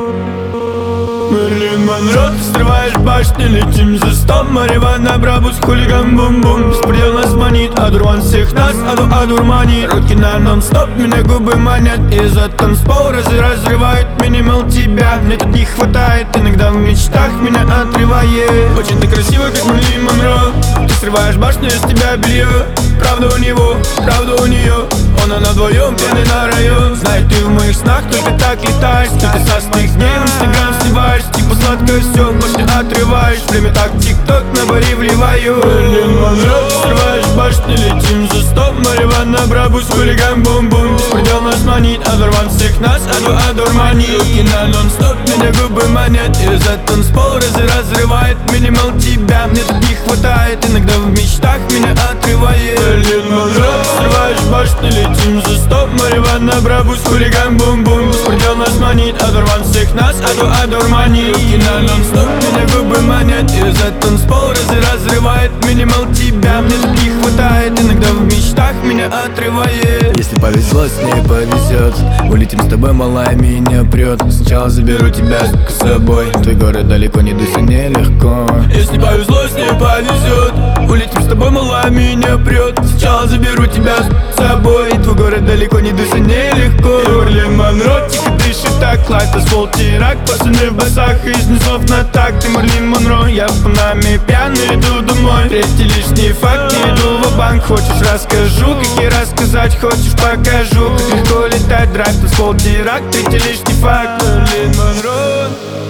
Мерлин Монро, срываешь башни, летим за стом. Мариванна, брабус, хулиган, бум-бум. Беспредел нас манит, одурман всех нас, одурманит. Руки на нон-стоп, меня губы манят. И за танцпол разрывает минимал тебя. Мне тут не хватает, иногда в мечтах меня отрывает. Очень ты красивая, как Мерлин Монро. Ты срываешь башню, из тебя белье. Правда у него, правда у нее. Он, она вдвоем, пьяный на район. Знай, ты в моих снах только так летаешь. Только со своих дней в инстаграм сливаешь. Типа сладкое все, башню отрываешь. Время так тик-ток на баре вливаю. Мерлин Монро, срываешь башни, летим за стоп. Мариванна, брабус, хулиган, бум-бум. Беспредел нас манит, одурман всех нас, одурманит. Руки на нон-стоп, меня губы манят. И за танцпол разрывает минимал тебя. Мне тут не хватает, иногда в мечтах меня отрывает. Мерлин Монро, срываешь башни, летим за стоп. Мариванна, брабус, хулиган, бум-бум. Беспредел нас манит, одурман всех нас, одурманит. Руки на нон-стоп, меня губы манят. И за танцпол разрывает минимал тебя. Мне тут не хватает, иногда в мечтах меня отрывает. Если повезло, с ней повезет. Улетим с тобой, малая меня прет. Сначала заберу тебя с собой. Твой город далеко, не дуйся, нелегко. Если повезло, с ней повезет. Улетим с тобой, малая меня прет. Сначала заберу тебя с собой. Твой город далеко, не дуйся, нелегко. Мерлин Монро, тихо дышит так. Лайт, асфальт, терак, пацаны в басах. Из низов на так, ты Мерлин Монро. Я в Панаме пьяный, иду домой. Третий лишний факт, не иду в банк. Хочешь, расскажу, как и рассказать. Хочешь, покажу, как легко летать. Драйв, асфальт, терак, третий лишний факт. Мерлин Монро,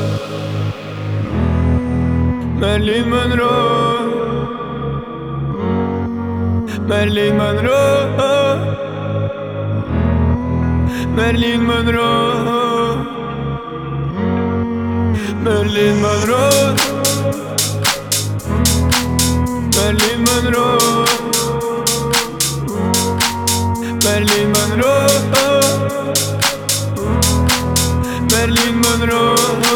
Мерлин Монро, Мерлин Монро, Мерлин Монро, Мерлин Монро, Мерлин Монро, Мерлин Монро, Мерлин Монро.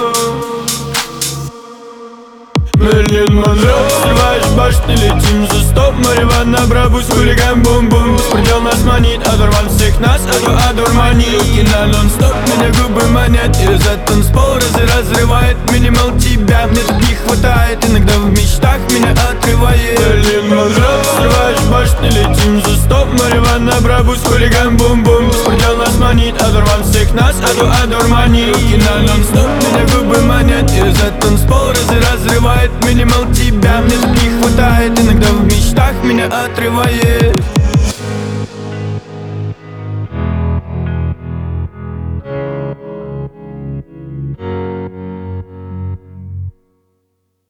Мерлин Монро, срываешь башни, летим за стоп. Мариванна, брабус, хулиган, бум-бум. Беспредел нас манит, одурман всех нас, одурманит. Руки на нон-стоп, меня губы манят. И за танцпол разрывает минимал тебя. Мне тут не хватает, иногда в мечтах меня отрывает. Мерлин Монро, срываешь башни, летим за стоп. Мариванна, брабус, хулиган, бум-бум. Беспредел нас манит, одурман всех нас, одурманит. Руки на нон-стоп, меня губы манят. И за танцпол разрывает минимал тебя. Мне тут не хватает, иногда в мечтах меня отрывает.